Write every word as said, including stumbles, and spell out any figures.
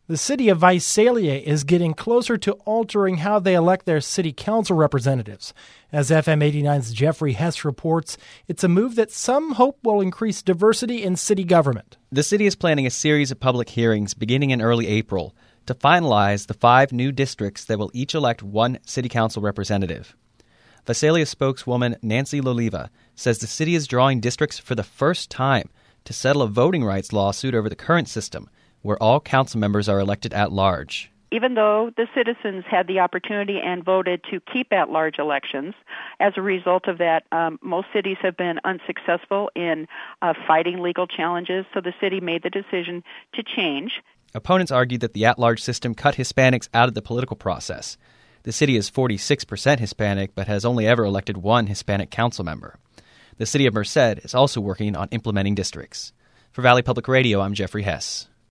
The city of Visalia is getting closer to altering how they elect their city council representatives. As F M eighty-nine's Jeffrey Hess reports, it's a move that some hope will increase diversity in city government. The city is planning a series of public hearings beginning in early April to finalize the five new districts that will each elect one city council representative. Visalia spokeswoman Nancy Loliva says the city is drawing districts for the first time to settle a voting rights lawsuit over the current system, where all council members are elected at large. Even though the citizens had the opportunity and voted to keep at-large elections, as a result of that, um, most cities have been unsuccessful in uh, fighting legal challenges, so the city made the decision to change. Opponents argued that the at-large system cut Hispanics out of the political process. The city is forty-six percent Hispanic, but has only ever elected one Hispanic council member. The city of Merced is also working on implementing districts. For Valley Public Radio, I'm Jeffrey Hess.